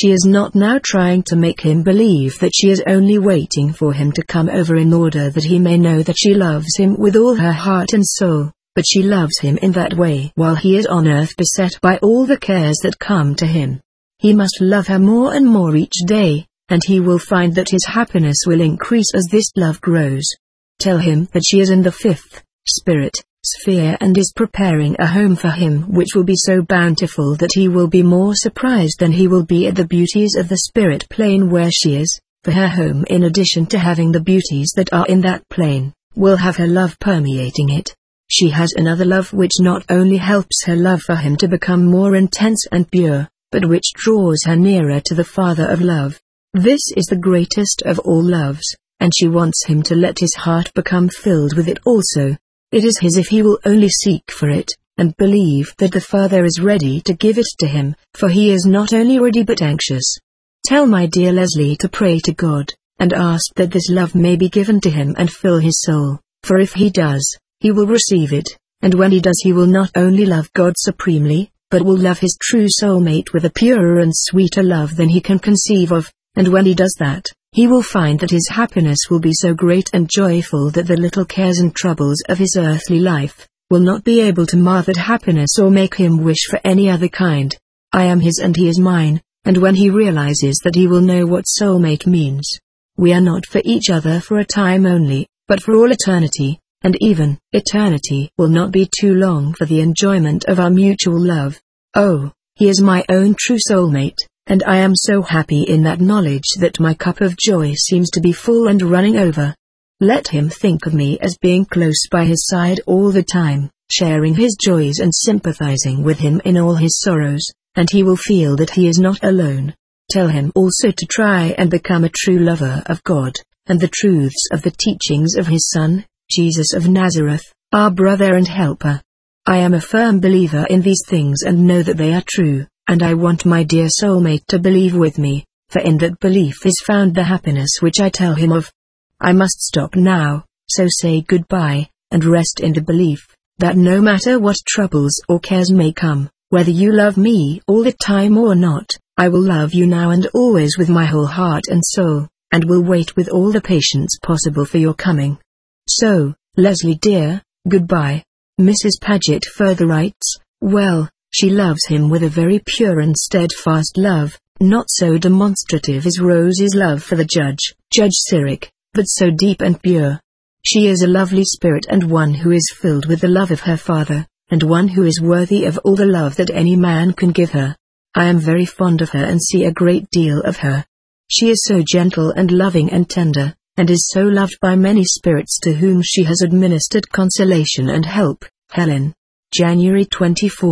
She is not now trying to make him believe that she is only waiting for him to come over in order that he may know that she loves him with all her heart and soul, but she loves him in that way while he is on earth beset by all the cares that come to him. He must love her more and more each day, and he will find that his happiness will increase as this love grows. Tell him that she is in the fifth spirit sphere and is preparing a home for him which will be so bountiful that he will be more surprised than he will be at the beauties of the spirit plane where she is, for her home, in addition to having the beauties that are in that plane, will have her love permeating it. She has another love which not only helps her love for him to become more intense and pure, but which draws her nearer to the Father of love. This is the greatest of all loves, and she wants him to let his heart become filled with it also. It is his if he will only seek for it, and believe that the Father is ready to give it to him, for he is not only ready but anxious. Tell my dear Leslie to pray to God, and ask that this love may be given to him and fill his soul, for if he does, he will receive it, and when he does he will not only love God supremely, but will love his true soulmate with a purer and sweeter love than he can conceive of, and when he does that, he will find that his happiness will be so great and joyful that the little cares and troubles of his earthly life will not be able to mar that happiness or make him wish for any other kind. I am his and he is mine, and when he realizes that he will know what soulmate means. We are not for each other for a time only, but for all eternity, and even eternity will not be too long for the enjoyment of our mutual love. Oh, he is my own true soulmate. And I am so happy in that knowledge that my cup of joy seems to be full and running over. Let him think of me as being close by his side all the time, sharing his joys and sympathizing with him in all his sorrows, and he will feel that he is not alone. Tell him also to try and become a true lover of God, and the truths of the teachings of his Son, Jesus of Nazareth, our brother and helper. I am a firm believer in these things and know that they are true. And I want my dear soulmate to believe with me, for in that belief is found the happiness which I tell him of. I must stop now, so say goodbye, and rest in the belief, that no matter what troubles or cares may come, whether you love me all the time or not, I will love you now and always with my whole heart and soul, and will wait with all the patience possible for your coming. So, Leslie dear, goodbye. Mrs. Paget further writes, well, she loves him with a very pure and steadfast love, not so demonstrative as Rose's love for the Judge Cyric, but so deep and pure. She is a lovely spirit and one who is filled with the love of her Father, and one who is worthy of all the love that any man can give her. I am very fond of her and see a great deal of her. She is so gentle and loving and tender, and is so loved by many spirits to whom she has administered consolation and help. Helen. January 24,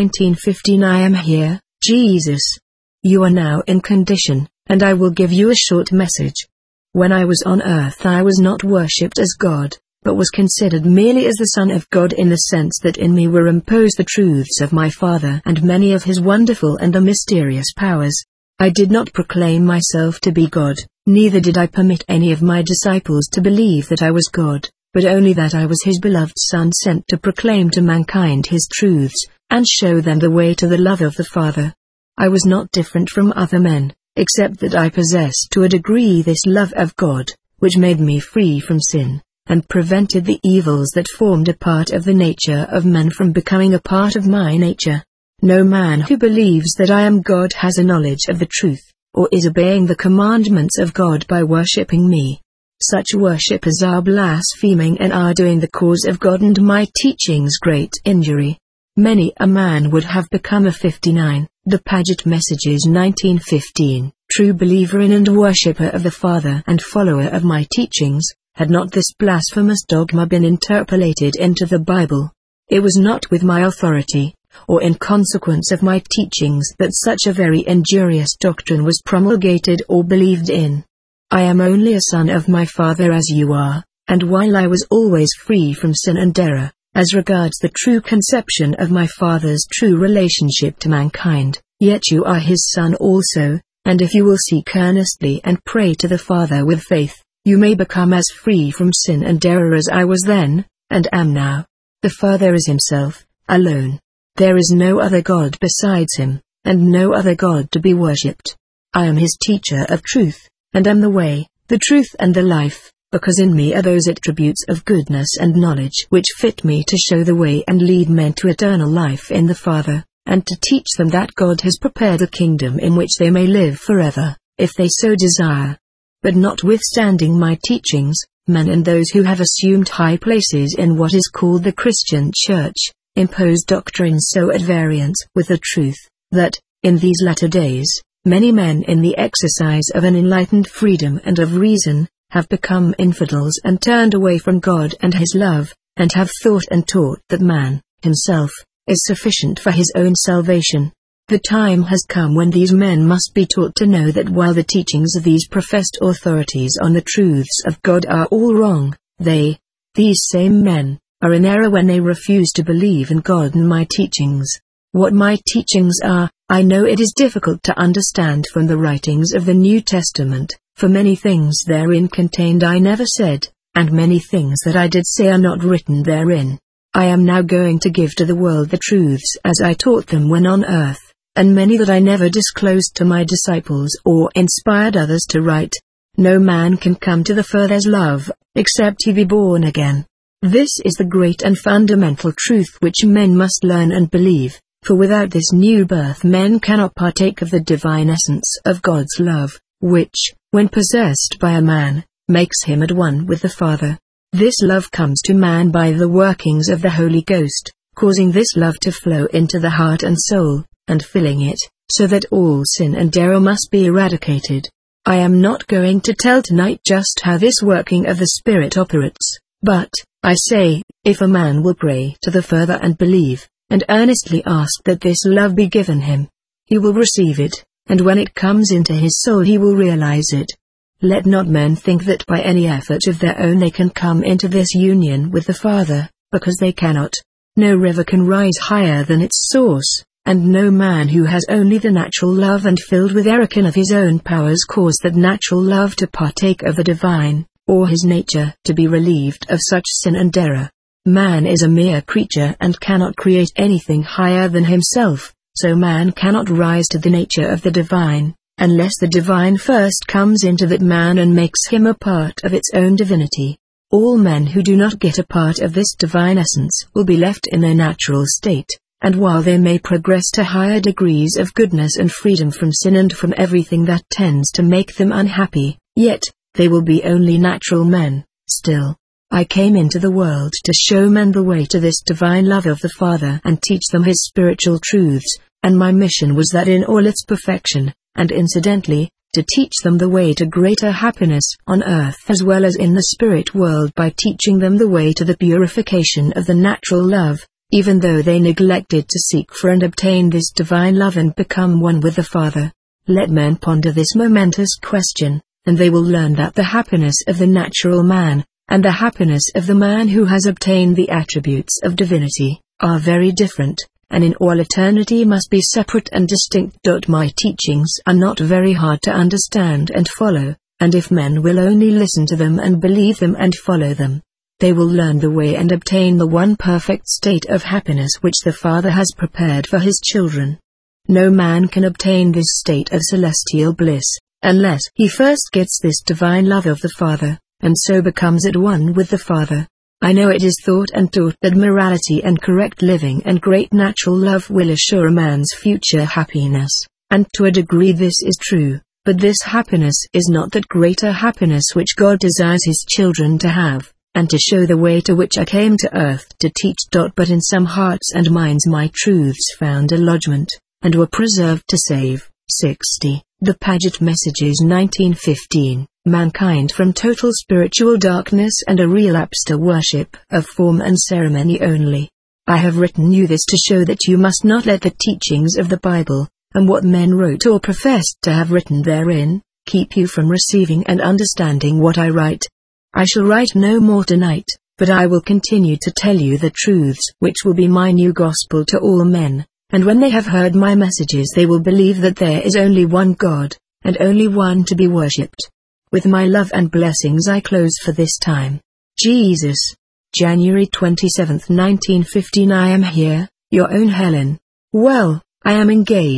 1915. I am here, Jesus. You are now in condition, and I will give you a short message. When I was on earth I was not worshipped as God, but was considered merely as the Son of God in the sense that in me were imposed the truths of my Father and many of his wonderful and the mysterious powers. I did not proclaim myself to be God, neither did I permit any of my disciples to believe that I was God, but only that I was his beloved Son sent to proclaim to mankind his truths, and show them the way to the love of the Father. I was not different from other men, except that I possessed to a degree this love of God, which made me free from sin, and prevented the evils that formed a part of the nature of men from becoming a part of my nature. No man who believes that I am God has a knowledge of the truth, or is obeying the commandments of God by worshipping me. Such worshippers are blaspheming and are doing the cause of God and my teachings great injury. Many a man would have become a 59, the Paget Messages 1915, true believer in and worshipper of the Father and follower of my teachings, had not this blasphemous dogma been interpolated into the Bible. It was not with my authority, or in consequence of my teachings that such a very injurious doctrine was promulgated or believed in. I am only a son of my Father as you are, and while I was always free from sin and error, as regards the true conception of my Father's true relationship to mankind, yet you are his son also, and if you will seek earnestly and pray to the Father with faith, you may become as free from sin and error as I was then, and am now. The Father is himself, alone. There is no other God besides him, and no other God to be worshipped. I am his teacher of truth, and am the way, the truth and the life, because in me are those attributes of goodness and knowledge which fit me to show the way and lead men to eternal life in the Father, and to teach them that God has prepared a kingdom in which they may live forever, if they so desire. But notwithstanding my teachings, men and those who have assumed high places in what is called the Christian Church, impose doctrines so at variance with the truth, that, in these latter days, many men in the exercise of an enlightened freedom and of reason, have become infidels and turned away from God and his love, and have thought and taught that man, himself, is sufficient for his own salvation. The time has come when these men must be taught to know that while the teachings of these professed authorities on the truths of God are all wrong, these same men, are in error when they refuse to believe in God and my teachings. What my teachings are, I know it is difficult to understand from the writings of the New Testament, for many things therein contained I never said, and many things that I did say are not written therein. I am now going to give to the world the truths as I taught them when on earth, and many that I never disclosed to my disciples or inspired others to write. No man can come to the Father's love, except he be born again. This is the great and fundamental truth which men must learn and believe, for without this new birth men cannot partake of the divine essence of God's love, which, when possessed by a man, makes him at one with the Father. This love comes to man by the workings of the Holy Ghost, causing this love to flow into the heart and soul, and filling it, so that all sin and error must be eradicated. I am not going to tell tonight just how this working of the Spirit operates, but, I say, if a man will pray to the Father and believe, and earnestly ask that this love be given him, he will receive it, and when it comes into his soul he will realize it. Let not men think that by any effort of their own they can come into this union with the Father, because they cannot. No river can rise higher than its source, and no man who has only the natural love and filled with error can of his own powers cause that natural love to partake of the divine, or his nature to be relieved of such sin and error. Man is a mere creature and cannot create anything higher than himself, so man cannot rise to the nature of the divine, unless the divine first comes into that man and makes him a part of its own divinity. All men who do not get a part of this divine essence will be left in their natural state, and while they may progress to higher degrees of goodness and freedom from sin and from everything that tends to make them unhappy, yet, they will be only natural men, still. I came into the world to show men the way to this divine love of the Father and teach them his spiritual truths, and my mission was that in all its perfection, and incidentally, to teach them the way to greater happiness on earth as well as in the spirit world by teaching them the way to the purification of the natural love, even though they neglected to seek for and obtain this divine love and become one with the Father. Let men ponder this momentous question, and they will learn that the happiness of the natural man, and the happiness of the man who has obtained the attributes of divinity, are very different, and in all eternity must be separate and distinct. My teachings are not very hard to understand and follow, and if men will only listen to them and believe them and follow them, they will learn the way and obtain the one perfect state of happiness which the Father has prepared for his children. No man can obtain this state of celestial bliss, unless he first gets this divine love of the Father, and so becomes at one with the Father. I know it is thought and taught that morality and correct living and great natural love will assure a man's future happiness, and to a degree this is true, but this happiness is not that greater happiness which God desires his children to have, and to show the way to which I came to earth to teach. But in some hearts and minds my truths found a lodgment, and were preserved to save. 60. The Paget Messages 1915, Mankind from Total Spiritual Darkness and a Relapse to Worship of Form and Ceremony Only. I have written you this to show that you must not let the teachings of the Bible, and what men wrote or professed to have written therein, keep you from receiving and understanding what I write. I shall write no more tonight, but I will continue to tell you the truths which will be my new gospel to all men. And when they have heard my messages they will believe that there is only one God, and only one to be worshipped. With my love and blessings I close for this time. Jesus. January 27, 1915. I am here, your own Helen. Well, I am engaged,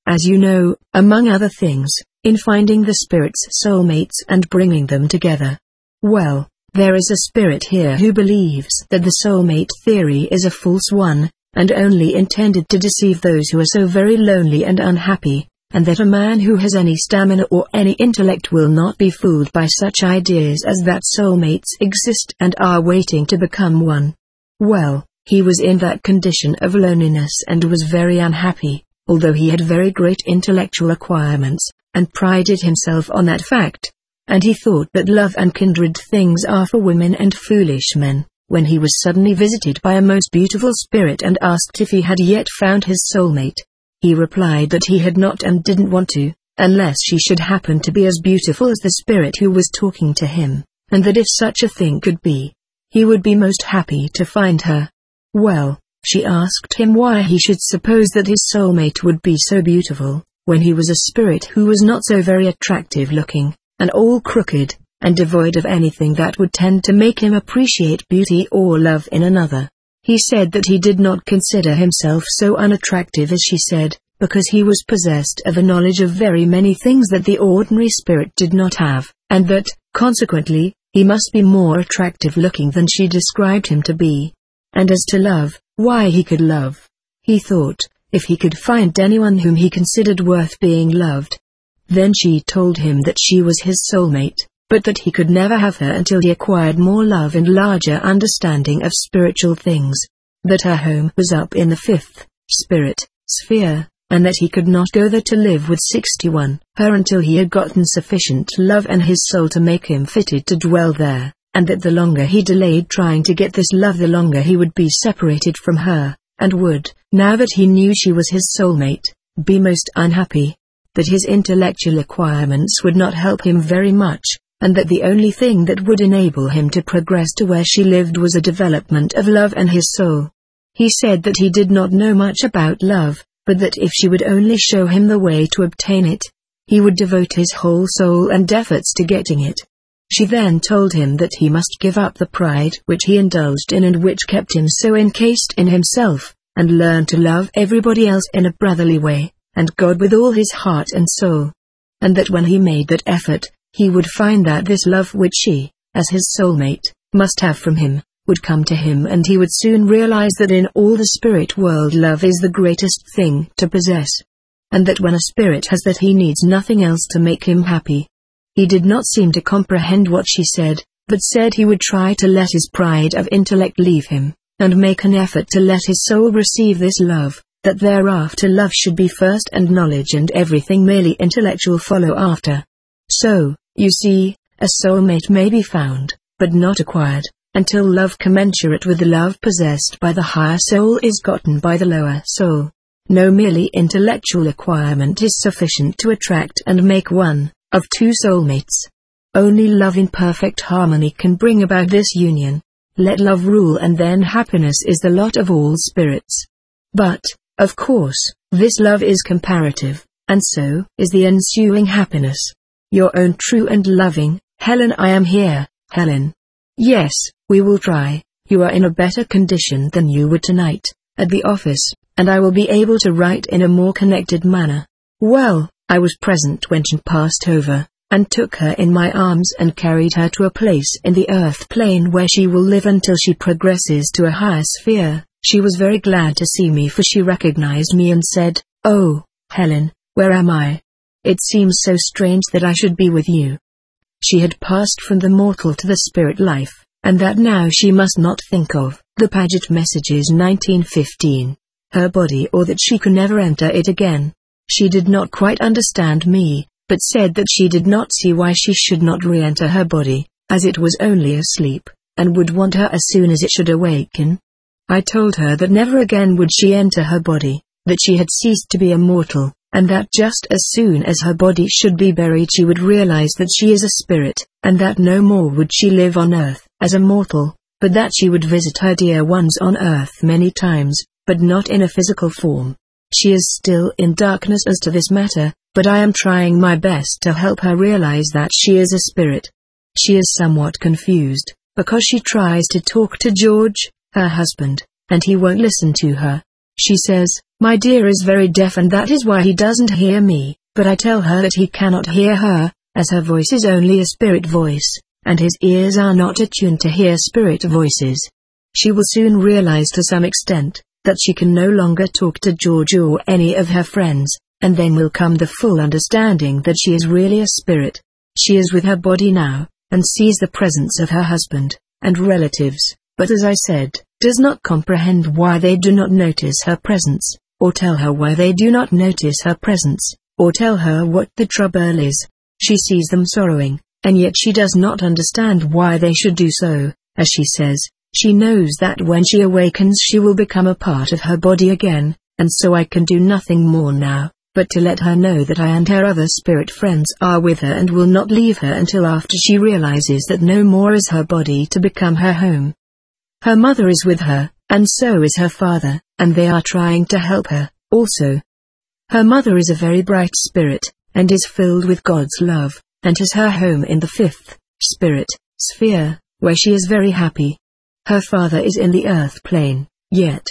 As you know, among other things, in finding the spirit's soulmates and bringing them together. Well, there is a spirit here who believes that the soulmate theory is a false one, and only intended to deceive those who are so very lonely and unhappy, and that a man who has any stamina or any intellect will not be fooled by such ideas as that soulmates exist and are waiting to become one. Well, he was in that condition of loneliness and was very unhappy, although he had very great intellectual acquirements, and prided himself on that fact. And he thought that love and kindred things are for women and foolish men, when he was suddenly visited by a most beautiful spirit and asked if he had yet found his soulmate. He replied that he had not and didn't want to, unless she should happen to be as beautiful as the spirit who was talking to him, and that if such a thing could be, he would be most happy to find her. Well, she asked him why he should suppose that his soulmate would be so beautiful, when he was a spirit who was not so very attractive looking, and all crooked, and devoid of anything that would tend to make him appreciate beauty or love in another. He said that he did not consider himself so unattractive as she said, because he was possessed of a knowledge of very many things that the ordinary spirit did not have, and that, consequently, he must be more attractive looking than she described him to be. And as to love, why he could love, he thought, if he could find anyone whom he considered worth being loved. Then she told him that she was his soulmate, but that he could never have her until he acquired more love and larger understanding of spiritual things. That her home was up in the fifth spirit sphere, and that he could not go there to live with 61 her until he had gotten sufficient love and his soul to make him fitted to dwell there, and that the longer he delayed trying to get this love the longer he would be separated from her, and would, now that he knew she was his soulmate, be most unhappy. That his intellectual acquirements would not help him very much, and that the only thing that would enable him to progress to where she lived was a development of love and his soul. He said that he did not know much about love, but that if she would only show him the way to obtain it, he would devote his whole soul and efforts to getting it. She then told him that he must give up the pride which he indulged in and which kept him so encased in himself, and learn to love everybody else in a brotherly way, and God with all his heart and soul. And that when he made that effort, he would find that this love which she, as his soulmate, must have from him, would come to him, and he would soon realize that in all the spirit world love is the greatest thing to possess. And that when a spirit has that he needs nothing else to make him happy. He did not seem to comprehend what she said, but said he would try to let his pride of intellect leave him, and make an effort to let his soul receive this love. That thereafter love should be first and knowledge and everything merely intellectual follow after. So, you see, a soulmate may be found, but not acquired, until love commensurate with the love possessed by the higher soul is gotten by the lower soul. No merely intellectual acquirement is sufficient to attract and make one, of two soulmates. Only love in perfect harmony can bring about this union. Let love rule, and then happiness is the lot of all spirits. But, of course, this love is comparative, and so is the ensuing happiness. Your own true and loving, Helen. I am here, Helen. Yes, we will try. You are in a better condition than you were tonight, at the office, and I will be able to write in a more connected manner. Well, I was present when she passed over, and took her in my arms and carried her to a place in the earth plane where she will live until she progresses to a higher sphere. She was very glad to see me, for she recognized me and said, "Oh, Helen, where am I? It seems so strange that I should be with you." She had passed from the mortal to the spirit life, and that now she must not think of the Paget Messages 1915, her body, or that she could never enter it again. She did not quite understand me, but said that she did not see why she should not re-enter her body, as it was only asleep, and would want her as soon as it should awaken. I told her that never again would she enter her body, that she had ceased to be a mortal, and that just as soon as her body should be buried she would realize that she is a spirit, and that no more would she live on earth as a mortal, but that she would visit her dear ones on earth many times, but not in a physical form. She is still in darkness as to this matter, but I am trying my best to help her realize that she is a spirit. She is somewhat confused, because she tries to talk to George, her husband, and he won't listen to her. She says, My dear is very deaf and that is why he doesn't hear me, but I tell her that he cannot hear her, as her voice is only a spirit voice, and his ears are not attuned to hear spirit voices. She will soon realize to some extent that she can no longer talk to George or any of her friends, and then will come the full understanding that she is really a spirit. She is with her body now, and sees the presence of her husband and relatives, but as I said, does not comprehend why they do not notice her presence, or tell her why they do not notice her presence, or tell her what the trouble is. She sees them sorrowing, and yet she does not understand why they should do so. As she says, she knows that when she awakens she will become a part of her body again, and so I can do nothing more now, but to let her know that I and her other spirit friends are with her and will not leave her until after she realizes that no more is her body to become her home. Her mother is with her, and so is her father, and they are trying to help her, also. Her mother is a very bright spirit, and is filled with God's love, and has her home in the fifth spirit sphere, where she is very happy. Her father is in the earth plane, yet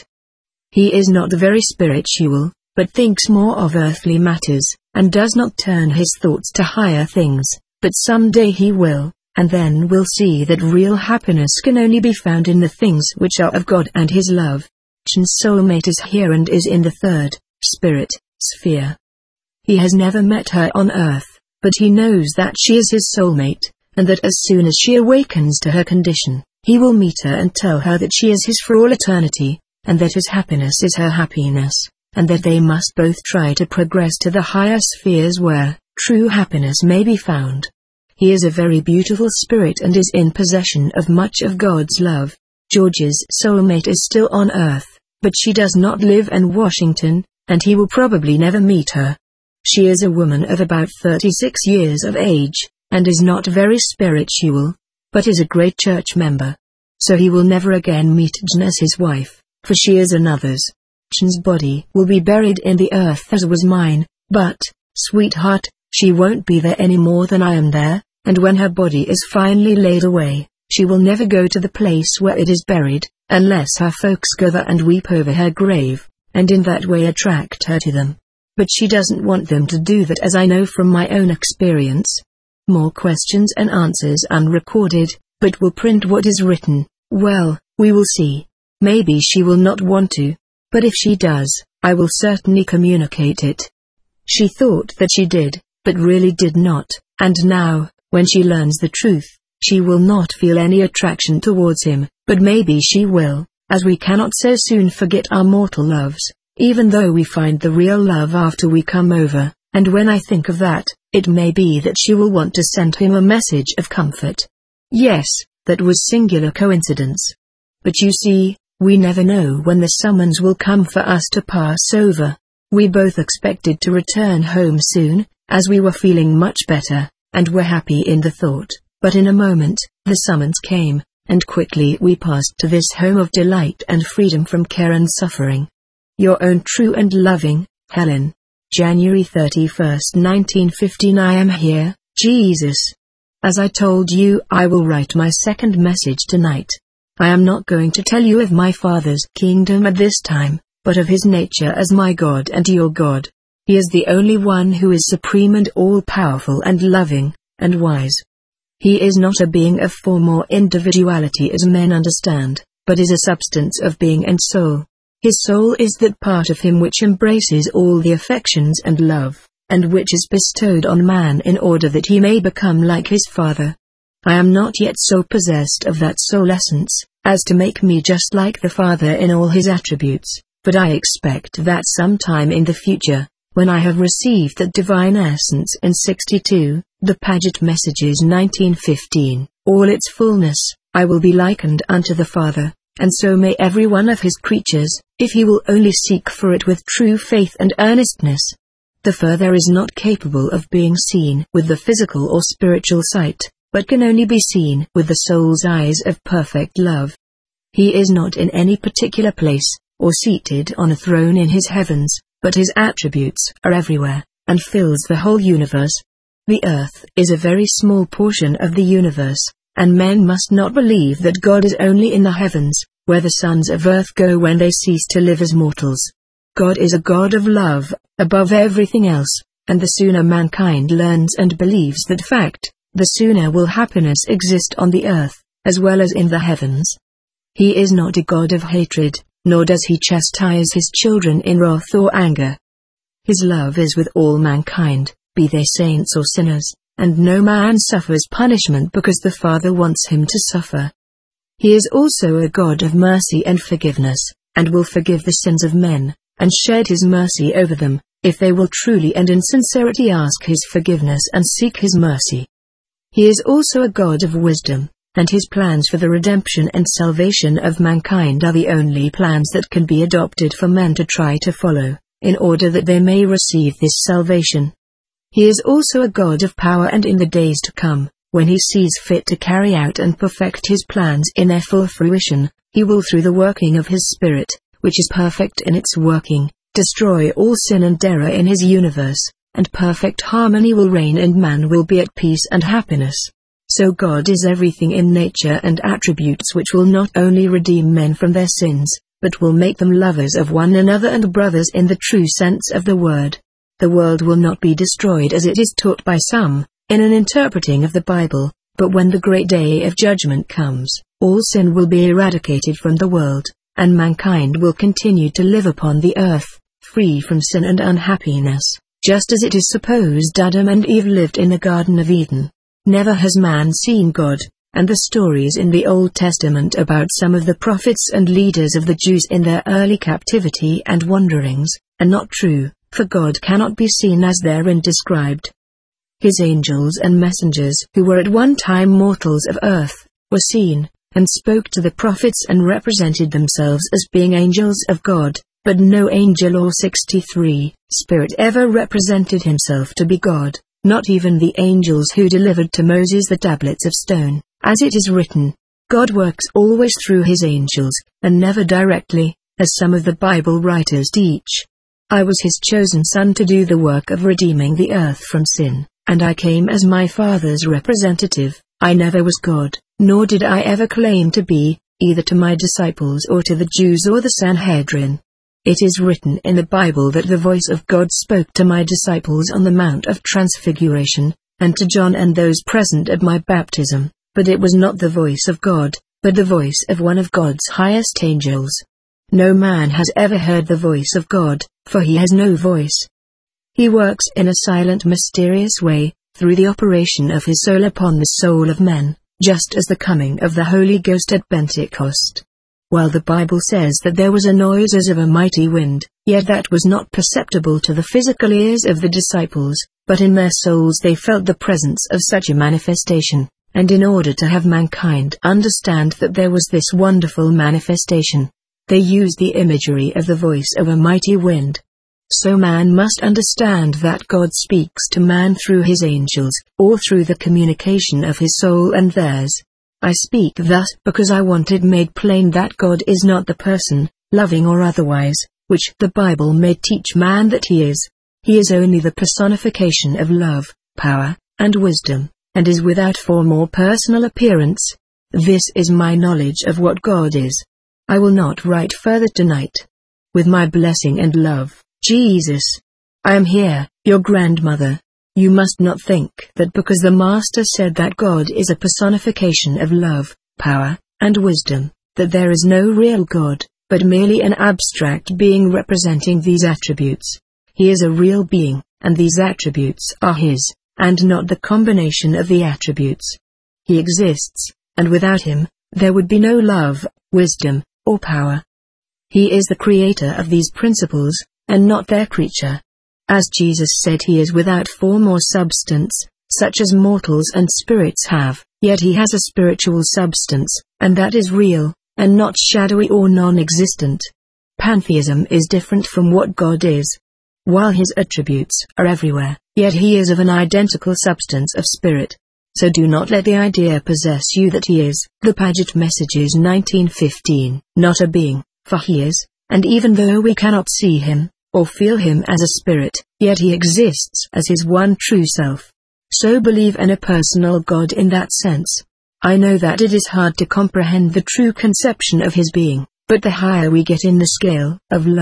he is not very spiritual, but thinks more of earthly matters, and does not turn his thoughts to higher things, but someday he will, and then will see that real happiness can only be found in the things which are of God and His love. Chan's soulmate is here and is in the third spirit sphere. He has never met her on earth, but he knows that she is his soulmate, and that as soon as she awakens to her condition, he will meet her and tell her that she is his for all eternity, and that his happiness is her happiness, and that they must both try to progress to the higher spheres where true happiness may be found. He is a very beautiful spirit and is in possession of much of God's love. George's soulmate is still on earth, but she does not live in Washington, and he will probably never meet her. She is a woman of about 36 years of age, and is not very spiritual, but is a great church member. So he will never again meet Jan as his wife, for she is another's. Jan's body will be buried in the earth as was mine, but, sweetheart, she won't be there any more than I am there, and when her body is finally laid away, she will never go to the place where it is buried, unless her folks go there and weep over her grave, and in that way attract her to them. But she doesn't want them to do that, as I know from my own experience. More questions and answers unrecorded, but will print what is written. Well, we will see. Maybe she will not want to. But if she does, I will certainly communicate it. She thought that she did, but really did not, and now, when she learns the truth, she will not feel any attraction towards him, but maybe she will, as we cannot so soon forget our mortal loves, even though we find the real love after we come over, and when I think of that, it may be that she will want to send him a message of comfort. Yes, that was singular coincidence. But you see, we never know when the summons will come for us to pass over. We both expected to return home soon, as we were feeling much better, and were happy in the thought, but in a moment, the summons came, and quickly we passed to this home of delight and freedom from care and suffering. Your own true and loving, Helen. January 31, 1915. I am here, Jesus. As I told you, I will write my second message tonight. I am not going to tell you of my Father's kingdom at this time, but of His nature as my God and your God. He is the only one who is supreme and all-powerful and loving, and wise. He is not a being of form or individuality as men understand, but is a substance of being and soul. His soul is that part of him which embraces all the affections and love, and which is bestowed on man in order that he may become like his Father. I am not yet so possessed of that soul essence, as to make me just like the Father in all his attributes, but I expect that sometime in the future, when I have received that divine essence in 62, the Paget Messages 1915, all its fullness, I will be likened unto the Father, and so may every one of his creatures, if he will only seek for it with true faith and earnestness. The Father is not capable of being seen with the physical or spiritual sight, but can only be seen with the soul's eyes of perfect love. He is not in any particular place, or seated on a throne in his heavens, but his attributes are everywhere, and fills the whole universe. The earth is a very small portion of the universe, and men must not believe that God is only in the heavens, where the sons of earth go when they cease to live as mortals. God is a God of love, above everything else, and the sooner mankind learns and believes that fact, the sooner will happiness exist on the earth, as well as in the heavens. He is not a God of hatred, nor does he chastise his children in wrath or anger. His love is with all mankind, be they saints or sinners, and no man suffers punishment because the Father wants him to suffer. He is also a God of mercy and forgiveness, and will forgive the sins of men, and shed his mercy over them, if they will truly and in sincerity ask his forgiveness and seek his mercy. He is also a God of wisdom, and his plans for the redemption and salvation of mankind are the only plans that can be adopted for men to try to follow, in order that they may receive this salvation. He is also a God of power, and in the days to come, when he sees fit to carry out and perfect his plans in their full fruition, he will through the working of his Spirit, which is perfect in its working, destroy all sin and error in his universe, and perfect harmony will reign and man will be at peace and happiness. So God is everything in nature and attributes which will not only redeem men from their sins, but will make them lovers of one another and brothers in the true sense of the word. The world will not be destroyed as it is taught by some, in an interpreting of the Bible, but when the great day of judgment comes, all sin will be eradicated from the world, and mankind will continue to live upon the earth, free from sin and unhappiness, just as it is supposed Adam and Eve lived in the Garden of Eden. Never has man seen God, and the stories in the Old Testament about some of the prophets and leaders of the Jews in their early captivity and wanderings, are not true, for God cannot be seen as therein described. His angels and messengers, who were at one time mortals of earth, were seen, and spoke to the prophets and represented themselves as being angels of God, but no angel or 63 spirit ever represented himself to be God, not even the angels who delivered to Moses the tablets of stone, as it is written, God works always through his angels, and never directly, as some of the Bible writers teach. I was his chosen son to do the work of redeeming the earth from sin, and I came as my Father's representative. I never was God, nor did I ever claim to be, either to my disciples or to the Jews or the Sanhedrin. It is written in the Bible that the voice of God spoke to my disciples on the Mount of Transfiguration, and to John and those present at my baptism, but it was not the voice of God, but the voice of one of God's highest angels. No man has ever heard the voice of God, for he has no voice. He works in a silent, mysterious way, through the operation of his soul upon the soul of men, just as the coming of the Holy Ghost at Pentecost. While the Bible says that there was a noise as of a mighty wind, yet that was not perceptible to the physical ears of the disciples, but in their souls they felt the presence of such a manifestation, and in order to have mankind understand that there was this wonderful manifestation, they used the imagery of the voice of a mighty wind. So man must understand that God speaks to man through his angels, or through the communication of his soul and theirs. I speak thus because I want it made plain that God is not the person, loving or otherwise, which the Bible may teach man that he is. He is only the personification of love, power, and wisdom, and is without form or personal appearance. This is my knowledge of what God is. I will not write further tonight. With my blessing and love, Jesus. I am here, your grandmother. You must not think that because the Master said that God is a personification of love, power, and wisdom, that there is no real God, but merely an abstract being representing these attributes. He is a real being, and these attributes are his, and not the combination of the attributes. He exists, and without him, there would be no love, wisdom, or power. He is the creator of these principles, and not their creature. As Jesus said, he is without form or substance, such as mortals and spirits have, yet he has a spiritual substance, and that is real, and not shadowy or non-existent. Pantheism is different from what God is. While his attributes are everywhere, yet he is of an identical substance of spirit. So do not let the idea possess you that he is, the Paget Messages 1915, not a being, for he is, and even though we cannot see him, or feel him as a spirit, yet he exists as his one true self. So believe in a personal God in that sense. I know that it is hard to comprehend the true conception of his being, but the higher we get in the scale of love,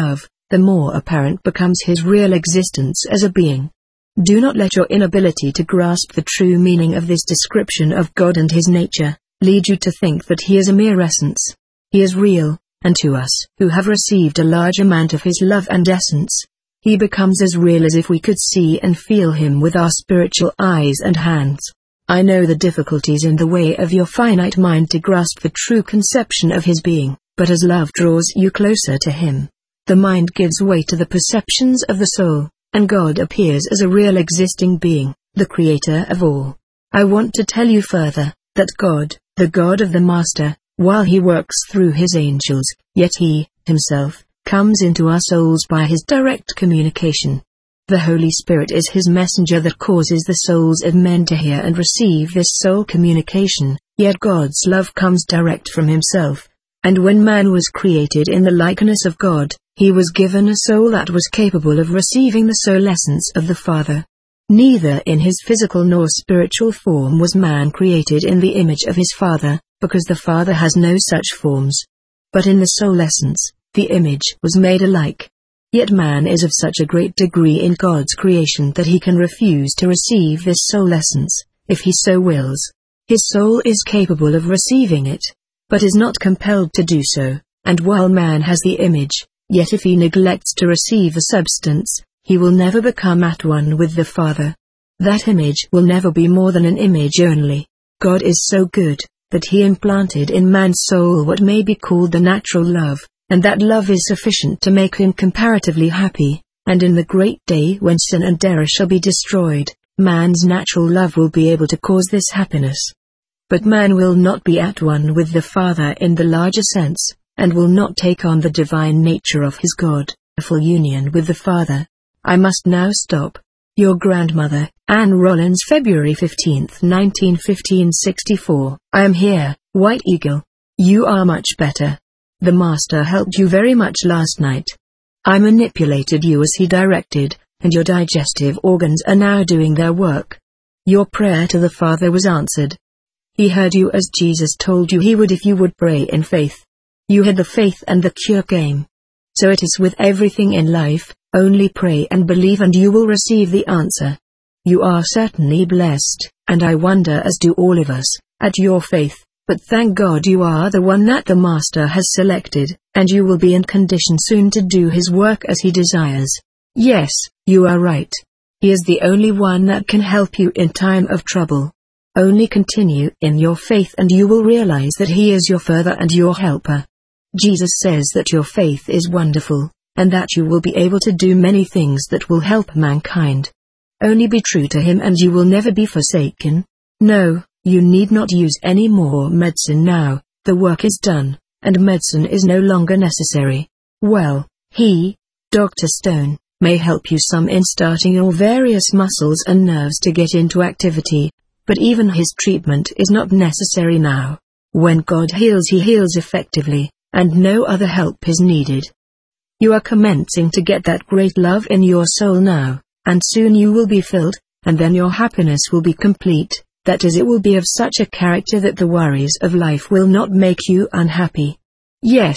the more apparent becomes his real existence as a being. Do not let your inability to grasp the true meaning of this description of God and his nature lead you to think that he is a mere essence. He is real, and to us who have received a large amount of his love and essence, he becomes as real as if we could see and feel him with our spiritual eyes and hands. I know the difficulties in the way of your finite mind to grasp the true conception of his being, but as love draws you closer to him, the mind gives way to the perceptions of the soul, and God appears as a real existing being, the creator of all. I want to tell you further, that God, the God of the Master, while he works through his angels, yet he, himself, comes into our souls by his direct communication. The Holy Spirit is his messenger that causes the souls of men to hear and receive this soul communication, yet God's love comes direct from himself. And when man was created in the likeness of God, he was given a soul that was capable of receiving the soul essence of the Father. Neither in his physical nor spiritual form was man created in the image of his Father, because the Father has no such forms. But in the soul essence, the image was made alike. Yet man is of such a great degree in God's creation that he can refuse to receive this soul essence, if he so wills. His soul is capable of receiving it, but is not compelled to do so, and while man has the image, yet if he neglects to receive the substance, he will never become at one with the Father. That image will never be more than an image only. God is so good, that he implanted in man's soul what may be called the natural love, and that love is sufficient to make him comparatively happy, and in the great day when sin and error shall be destroyed, man's natural love will be able to cause this happiness. But man will not be at one with the Father in the larger sense, and will not take on the divine nature of his God, a full union with the Father. I must now stop. Your grandmother, Anne Rollins, February 15, 1915, 64. I am here, White Eagle. You are much better. The Master helped you very much last night. I manipulated you as he directed, and your digestive organs are now doing their work. Your prayer to the Father was answered. He heard you as Jesus told you he would if you would pray in faith. You had the faith and the cure came. So it is with everything in life, only pray and believe and you will receive the answer. You are certainly blessed, and I wonder, as do all of us, at your faith. But thank God you are the one that the Master has selected, and you will be in condition soon to do his work as he desires. Yes, you are right. He is the only one that can help you in time of trouble. Only continue in your faith and you will realize that he is your Father and your helper. Jesus says that your faith is wonderful, and that you will be able to do many things that will help mankind. Only be true to him and you will never be forsaken. No. You need not use any more medicine now, the work is done, and medicine is no longer necessary. Well, Dr. Stone, may help you some in starting your various muscles and nerves to get into activity, but even his treatment is not necessary now. When God heals, he heals effectively, and no other help is needed. You are commencing to get that great love in your soul now, and soon you will be filled, and then your happiness will be complete. That is, it will be of such a character that the worries of life will not make you unhappy. Yes,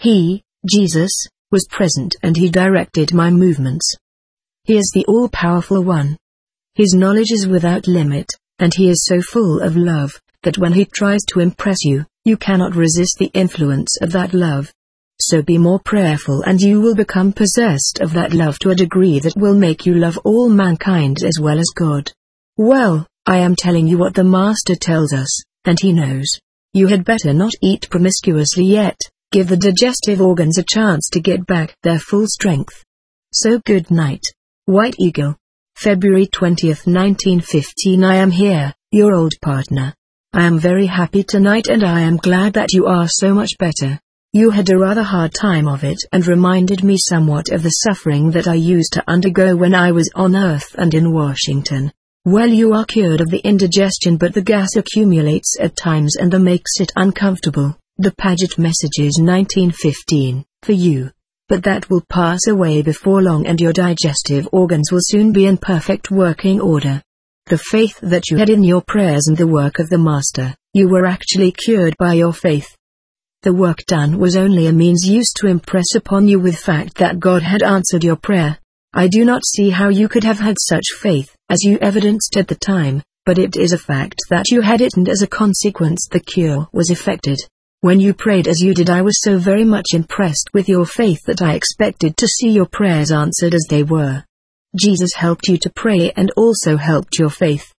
Jesus, was present and he directed my movements. He is the all-powerful one. His knowledge is without limit, and he is so full of love, that when he tries to impress you, you cannot resist the influence of that love. So be more prayerful and you will become possessed of that love to a degree that will make you love all mankind as well as God. Well, I am telling you what the Master tells us, and he knows. You had better not eat promiscuously yet, give the digestive organs a chance to get back their full strength. So good night. White Eagle. February 20, 1915. I am here, your old partner. I am very happy tonight and I am glad that you are so much better. You had a rather hard time of it and reminded me somewhat of the suffering that I used to undergo when I was on Earth and in Washington. Well, you are cured of the indigestion, but the gas accumulates at times and that makes it uncomfortable. The Paget Messages 1915, for you. But that will pass away before long and your digestive organs will soon be in perfect working order. The faith that you had in your prayers and the work of the Master, you were actually cured by your faith. The work done was only a means used to impress upon you with fact that God had answered your prayer. I do not see how you could have had such faith, as you evidenced at the time, but it is a fact that you had it, and as a consequence the cure was effected. When you prayed as you did, I was so very much impressed with your faith that I expected to see your prayers answered as they were. Jesus helped you to pray and also helped your faith.